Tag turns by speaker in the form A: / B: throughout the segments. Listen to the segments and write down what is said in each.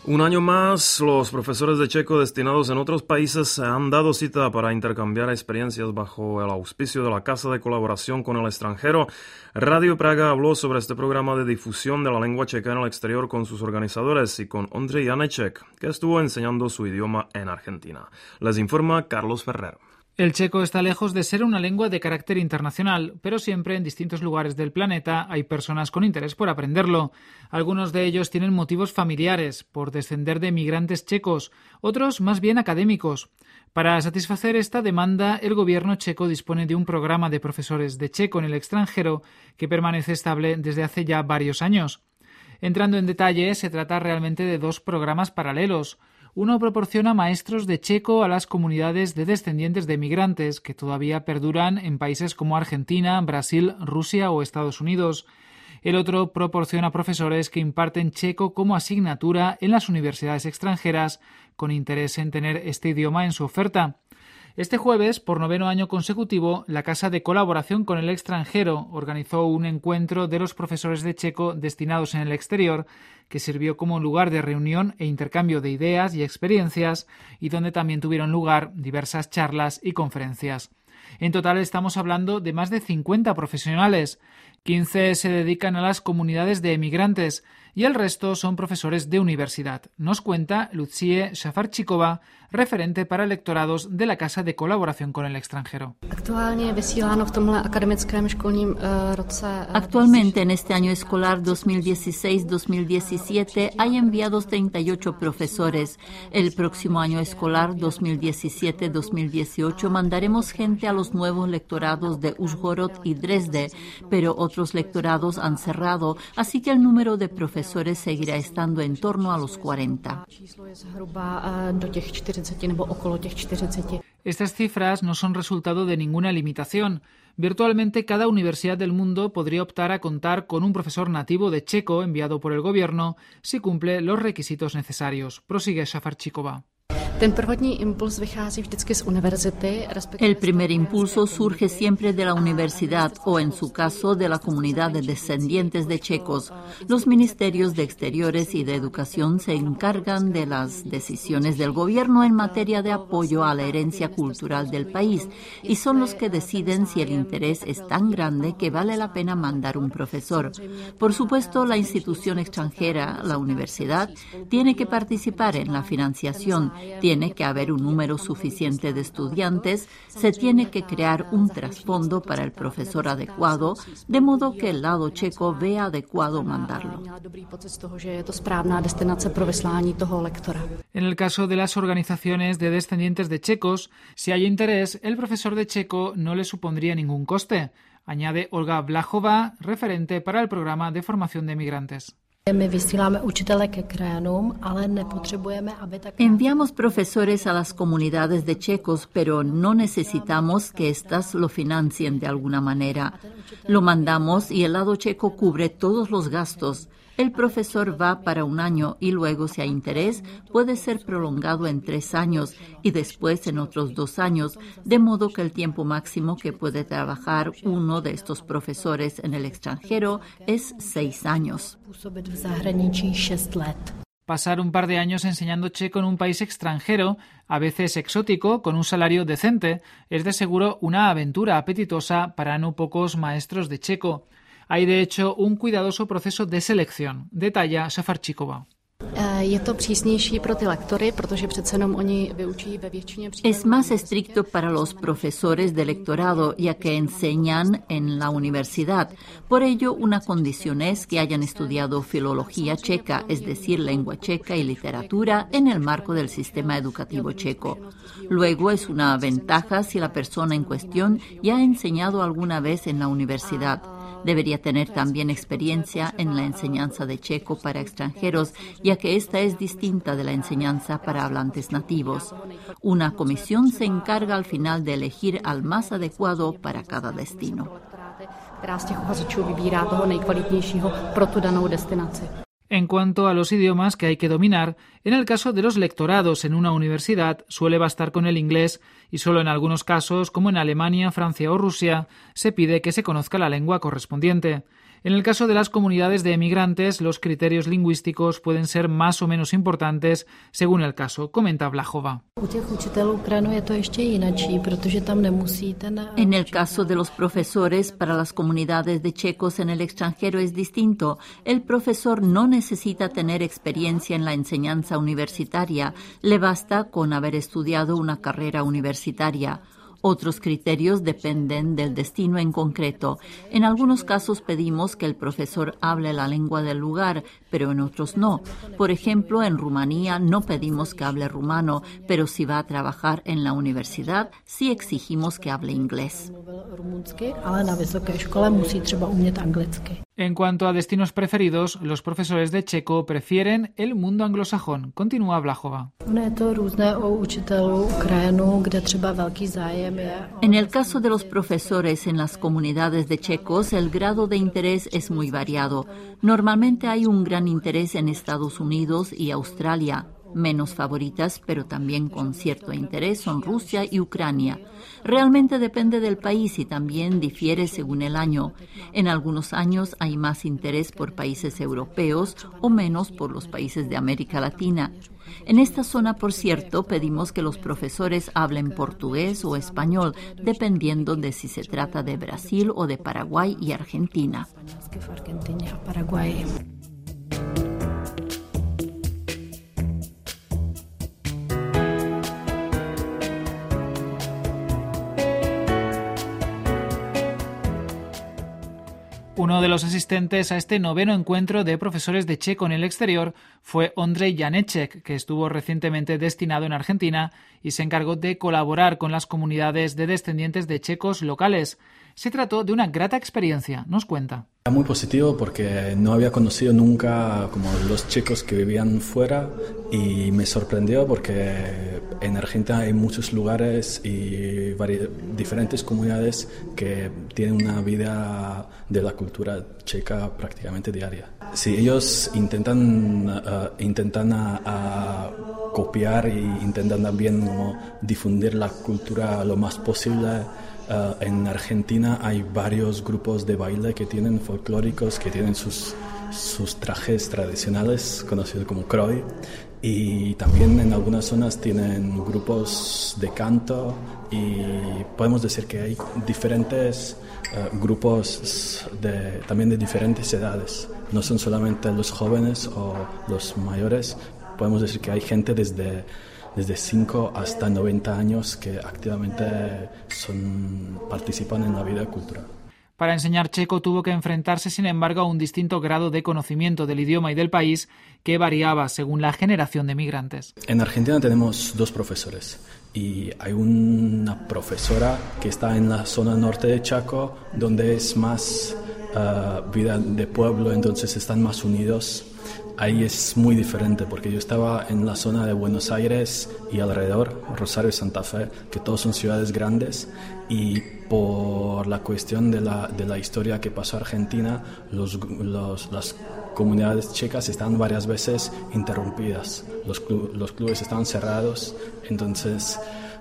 A: Un año más, los profesores de checo destinados en otros países se han dado cita para intercambiar experiencias bajo el auspicio de la Casa de Colaboración con el Extranjero. Radio Praga habló sobre este programa de difusión de la lengua checa en el exterior con sus organizadores y con Ondřej Janeček, que estuvo enseñando su idioma en Argentina. Les informa Carlos Ferrer.
B: El checo está lejos de ser una lengua de carácter internacional, pero siempre en distintos lugares del planeta hay personas con interés por aprenderlo. Algunos de ellos tienen motivos familiares, por descender de migrantes checos, otros más bien académicos. Para satisfacer esta demanda, el gobierno checo dispone de un programa de profesores de checo en el extranjero que permanece estable desde hace ya varios años. Entrando en detalle, se trata realmente de dos programas paralelos. Uno proporciona maestros de checo a las comunidades de descendientes de migrantes que todavía perduran en países como Argentina, Brasil, Rusia o Estados Unidos. El otro proporciona profesores que imparten checo como asignatura en las universidades extranjeras con interés en tener este idioma en su oferta. Este jueves, por 9º año consecutivo, la Casa de Colaboración con el Extranjero organizó un encuentro de los profesores de checo destinados en el exterior, que sirvió como lugar de reunión e intercambio de ideas y experiencias, y donde también tuvieron lugar diversas charlas y conferencias. En total estamos hablando de más de 50 profesionales. 15 se dedican a las comunidades de emigrantes y el resto son profesores de universidad. Nos cuenta Lucie Šafarčíková, referente para lectorados de la Casa de Colaboración con el Extranjero.
C: Actualmente en este año escolar 2016-2017 hay enviados 38 profesores. El próximo año escolar 2017-2018 mandaremos gente a los nuevos lectorados de Užhorod y Dresde, pero otros lectorados han cerrado, así que el número de profesores seguirá estando en torno a los 40.
B: Estas cifras no son resultado de ninguna limitación. Virtualmente cada universidad del mundo podría optar a contar con un profesor nativo de checo enviado por el gobierno si cumple los requisitos necesarios. Prosigue Šafarčíková.
C: El primer impulso surge siempre de la universidad o, en su caso, de la comunidad de descendientes de checos. Los ministerios de Exteriores y de Educación se encargan de las decisiones del gobierno en materia de apoyo a la herencia cultural del país y son los que deciden si el interés es tan grande que vale la pena mandar un profesor. Por supuesto, la institución extranjera, la universidad, tiene que participar en la financiación. Tiene que haber un número suficiente de estudiantes, se tiene que crear un trasfondo para el profesor adecuado, de modo que el lado checo vea adecuado mandarlo.
B: En el caso de las organizaciones de descendientes de checos, si hay interés, el profesor de checo no le supondría ningún coste, añade Olga Vlachová, referente para el programa de formación de migrantes.
C: Enviamos profesores a las comunidades de checos, pero no necesitamos que éstas lo financien de alguna manera. Lo mandamos y el lado checo cubre todos los gastos. El profesor va para un año y luego, si hay interés, puede ser prolongado en 3 años y después en otros 2 años, de modo que el tiempo máximo que puede trabajar uno de estos profesores en el extranjero es 6 años.
B: Pasar un par de años enseñando checo en un país extranjero, a veces exótico, con un salario decente, es de seguro una aventura apetitosa para no pocos maestros de checo. Hay, de hecho, un cuidadoso proceso de selección, detalla Šafarčíková.
C: Es más estricto para los profesores de lectorado, ya que enseñan en la universidad. Por ello, una condición es que hayan estudiado filología checa, es decir, lengua checa y literatura, en el marco del sistema educativo checo. Luego, es una ventaja si la persona en cuestión ya ha enseñado alguna vez en la universidad. Debería tener también experiencia en la enseñanza de checo para extranjeros, ya que esta es distinta de la enseñanza para hablantes nativos. Una comisión se encarga al final de elegir al más adecuado para cada destino.
B: En cuanto a los idiomas que hay que dominar, en el caso de los lectorados en una universidad suele bastar con el inglés y solo en algunos casos, como en Alemania, Francia o Rusia, se pide que se conozca la lengua correspondiente. En el caso de las comunidades de emigrantes, los criterios lingüísticos pueden ser más o menos importantes según el caso, comenta Vlachova.
C: En el caso de los profesores, para las comunidades de checos en el extranjero es distinto. El profesor no necesita tener experiencia en la enseñanza universitaria, le basta con haber estudiado una carrera universitaria. Otros criterios dependen del destino en concreto. En algunos casos pedimos que el profesor hable la lengua del lugar, pero en otros no. Por ejemplo, en Rumanía no pedimos que hable rumano, pero si va a trabajar en la universidad, sí exigimos que hable inglés.
B: En cuanto a destinos preferidos, los profesores de checo prefieren el mundo anglosajón, continúa Vlachova.
C: En el caso de los profesores en las comunidades de checos, el grado de interés es muy variado. Normalmente hay un gran interés en Estados Unidos y Australia. Menos favoritas, pero también con cierto interés, son Rusia y Ucrania. Realmente depende del país y también difiere según el año. En algunos años hay más interés por países europeos o menos por los países de América Latina. En esta zona, por cierto, pedimos que los profesores hablen portugués o español, dependiendo de si se trata de Brasil o de Paraguay y Argentina.
B: Uno de los asistentes a este 9º encuentro de profesores de checo en el exterior fue Ondrej Janeček, que estuvo recientemente destinado en Argentina y se encargó de colaborar con las comunidades de descendientes de checos locales. Se trató de una grata experiencia, nos cuenta.
D: Era muy positivo porque no había conocido nunca como los checos que vivían fuera y me sorprendió porque en Argentina hay muchos lugares y diferentes comunidades que tienen una vida de la cultura checa prácticamente diaria. Si ellos intentan copiar e intentan también como difundir la cultura lo más posible. En Argentina hay varios grupos de baile que tienen folclóricos, que tienen sus trajes tradicionales, conocidos como croy, y también en algunas zonas tienen grupos de canto y podemos decir que hay diferentes grupos también de diferentes edades. No son solamente los jóvenes o los mayores, podemos decir que hay gente desde 5 hasta 90 años que activamente participan en la vida cultural.
B: Para enseñar checo tuvo que enfrentarse, sin embargo, a un distinto grado de conocimiento del idioma y del país que variaba según la generación de migrantes.
D: En Argentina tenemos 2 profesores y hay una profesora que está en la zona norte de Chaco, donde es más vida de pueblo, entonces están más unidos. Ahí es muy diferente porque yo estaba en la zona de Buenos Aires y alrededor, Rosario y Santa Fe, que todos son ciudades grandes, y por la cuestión de la historia que pasó a Argentina, las comunidades checas están varias veces interrumpidas, los clubes están cerrados, entonces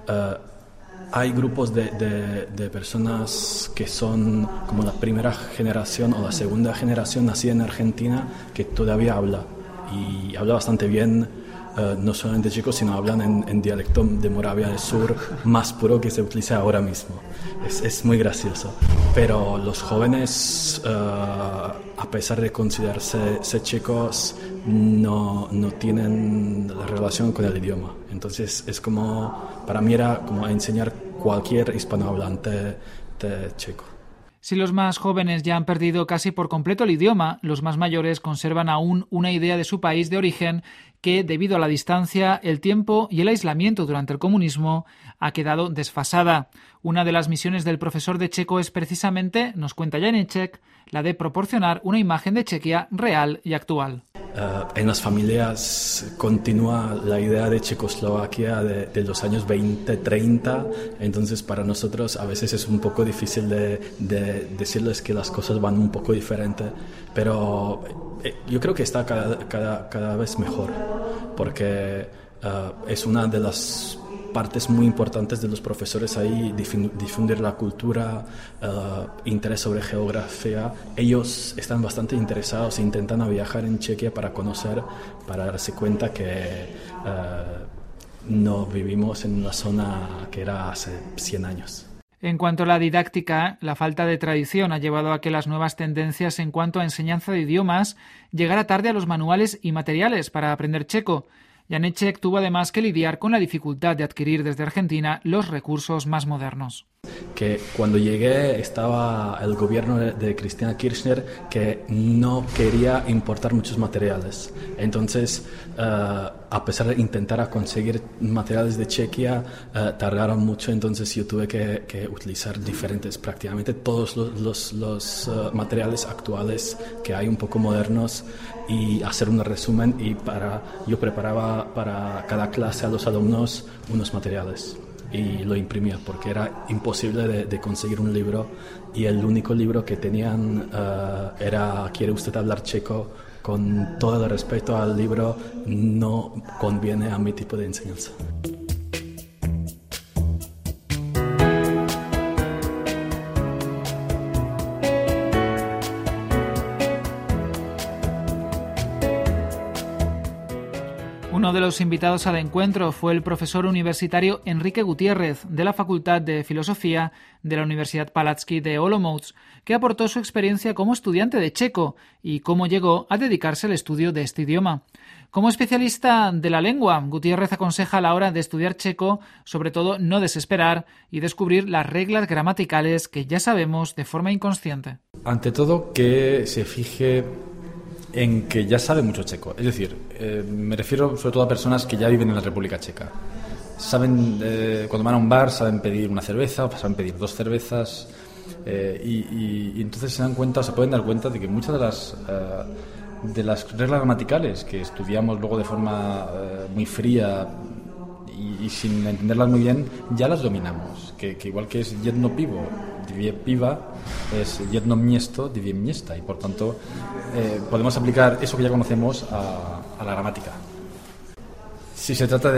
D: hay grupos de personas que son como la primera generación o la segunda generación nacida en Argentina que todavía habla y habla bastante bien, no solamente chicos, sino hablan en dialecto de Moravia del Sur más puro que se utiliza ahora mismo. Es muy gracioso. Pero los jóvenes, a pesar de considerarse checos, no tienen la relación con el idioma. Entonces es como, para mí era como enseñar cualquier hispanohablante de checo.
B: Si los más jóvenes ya han perdido casi por completo el idioma, los más mayores conservan aún una idea de su país de origen que, debido a la distancia, el tiempo y el aislamiento durante el comunismo, ha quedado desfasada. Una de las misiones del profesor de checo es precisamente, nos cuenta Janeček, la de proporcionar una imagen de Chequia real y actual.
D: En las familias continúa la idea de Checoslovaquia de los años 20-30, entonces para nosotros a veces es un poco difícil de decirles que las cosas van un poco diferente, pero yo creo que está cada vez mejor, porque es una de las partes muy importantes de los profesores ahí, difundir la cultura, interés sobre geografía. Ellos están bastante interesados e intentan viajar en Chequia para conocer, para darse cuenta que no vivimos en una zona que era hace 100 años.
B: En cuanto a la didáctica, la falta de tradición ha llevado a que las nuevas tendencias en cuanto a enseñanza de idiomas llegara tarde a los manuales y materiales para aprender checo. Janéček tuvo además que lidiar con la dificultad de adquirir desde Argentina los recursos más modernos.
D: Que cuando llegué estaba el gobierno de Cristina Kirchner que no quería importar muchos materiales. Entonces, a pesar de intentar conseguir materiales de Chequia, tardaron mucho. Entonces yo tuve que utilizar prácticamente todos los materiales actuales que hay, un poco modernos, y hacer un resumen. Y yo preparaba para cada clase a los alumnos unos materiales y lo imprimía porque era imposible de conseguir un libro, y el único libro que tenían era ¿Quiere usted hablar checo? Con todo el respeto al libro, no conviene a mi tipo de enseñanza.
B: Uno de los invitados al encuentro fue el profesor universitario Enrique Gutiérrez, de la Facultad de Filosofía de la Universidad Palacký de Olomouc, que aportó su experiencia como estudiante de checo y cómo llegó a dedicarse al estudio de este idioma. Como especialista de la lengua, Gutiérrez aconseja a la hora de estudiar checo, sobre todo, no desesperar y descubrir las reglas gramaticales que ya sabemos de forma inconsciente.
E: Ante todo, que se fije en que ya sabe mucho checo. Es decir, me refiero sobre todo a personas que ya viven en la República Checa. Saben, cuando van a un bar, saben pedir una cerveza, o saben pedir 2 cervezas, y entonces se pueden dar cuenta de que muchas de las reglas gramaticales que estudiamos luego de forma muy fría y sin entenderlas muy bien, ya las dominamos. Que igual que es jedno pivo, divie piva, es jedno miesto, divie miesta, y por tanto podemos aplicar eso que ya conocemos a la gramática. Si se trata de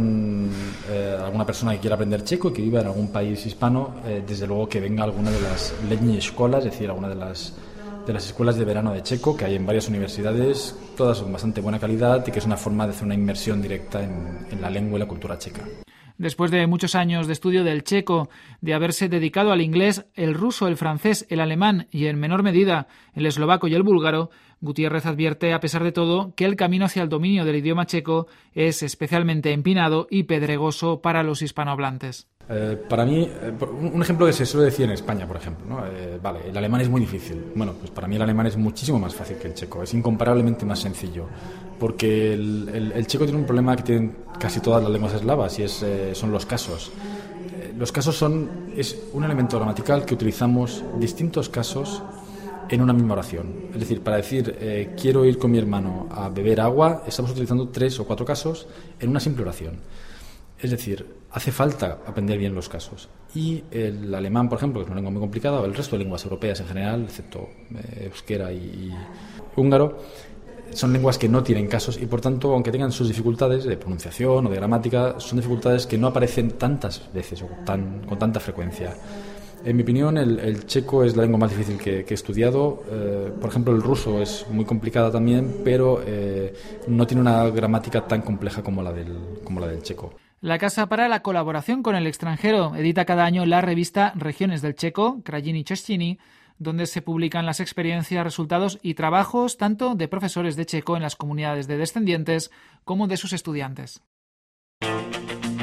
E: alguna persona que quiera aprender checo y que viva en algún país hispano, desde luego que venga a alguna de las letní escolas, es decir, alguna de las escuelas de verano de checo que hay en varias universidades, todas son bastante buena calidad y que es una forma de hacer una inmersión directa en la lengua y la cultura checa.
B: Después de muchos años de estudio del checo, de haberse dedicado al inglés, el ruso, el francés, el alemán y, en menor medida, el eslovaco y el búlgaro, Gutiérrez advierte, a pesar de todo, que el camino hacia el dominio del idioma checo es especialmente empinado y pedregoso para los hispanohablantes.
E: Para mí, un ejemplo que se suele decir en España, por ejemplo, ¿no? Vale, el alemán es muy difícil. Bueno, pues para mí el alemán es muchísimo más fácil que el checo, es incomparablemente más sencillo, porque el checo tiene un problema que tienen casi todas las lenguas eslavas, y son los casos. Los casos es un elemento gramatical que utilizamos distintos casos en una misma oración. Es decir, para decir quiero ir con mi hermano a beber agua, estamos utilizando 3 o 4 casos en una simple oración. Es decir, hace falta aprender bien los casos. Y el alemán, por ejemplo, que es una lengua muy complicada, o el resto de lenguas europeas en general, excepto euskera y húngaro, son lenguas que no tienen casos y, por tanto, aunque tengan sus dificultades de pronunciación o de gramática, son dificultades que no aparecen tantas veces o con tanta frecuencia. En mi opinión, el checo es la lengua más difícil que he estudiado. Por ejemplo, el ruso es muy complicada también, pero no tiene una gramática tan compleja como la del checo.
B: La Casa para la Colaboración con el Extranjero edita cada año la revista Regiones del Checo, Krajiny Češtiny, donde se publican las experiencias, resultados y trabajos tanto de profesores de checo en las comunidades de descendientes como de sus estudiantes.